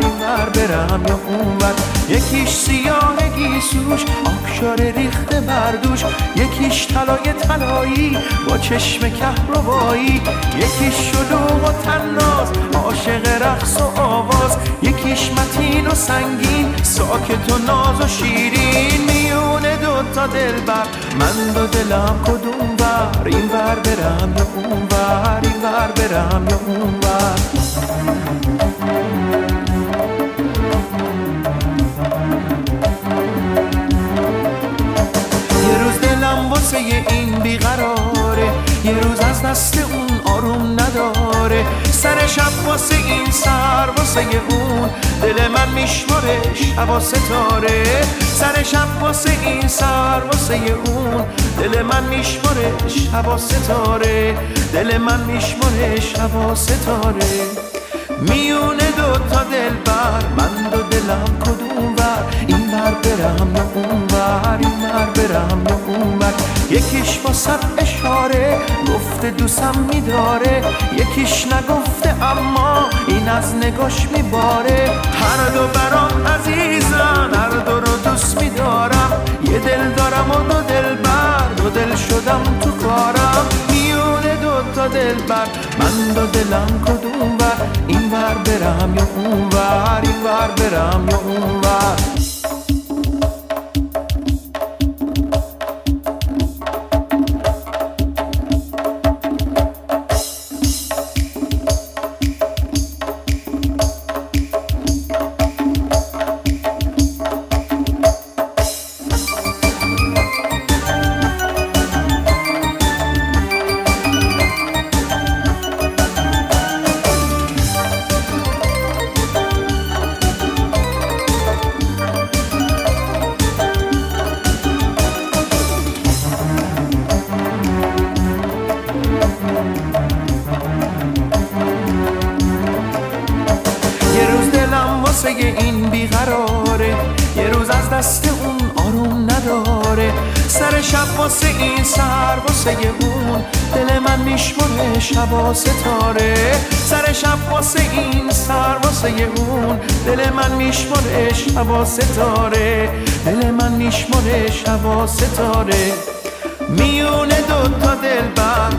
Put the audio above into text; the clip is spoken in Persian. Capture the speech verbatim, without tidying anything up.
این ور برم یا اون ور. یکیش سیاه گیسوش آبشار ریخته بردوش، یکیش طلای طلایی با چشم کهربایی، یکیش شلوغ و تناز عاشق رقص و آواز، یکیش متین و سنگین ساکت و ناز و شیرین. میونه دوتا دلبر من دو دلم کدوم ور، این ور برم یا اون ور، این ور برم یا اون ور. یه روز دلم واسه این بیقراره، یه روز از دست اون آروم نداره، سر شب واسه این سر واسه اون دل من میشماره شب و ستاره، سر شب واسه این سر واسه اون دل من میشماره شب و ستاره، دل من میشماره شب و ستاره. میونه دوتا دلبر من دو دلم کدوم ور، این ور برم یا اون ور، این ور برم یا اون ور. یکیش با صد اشاره گفته دوستم میداره، یکیش نگفته اما این از نگاش میباره. هر دو برام عزیزن، هر دو رو دوست میدارم، یه دل دارم و دو دل بر، دو دل شدم تو کارم. میونه دوتا دلبر من دو دلم کدوم ور، این ور برم یا اون ور، این ور برم یا اون ور. واسه این بیقراره، یه روز از دست اون آروم نداره، سر شب واسه این سر واسه اون دل من میشماره شب و ستاره، سر شب واسه این سر واسه اون دل من میشماره شب و ستاره، دل من میشماره شب و ستاره. میونه دوتا دلبر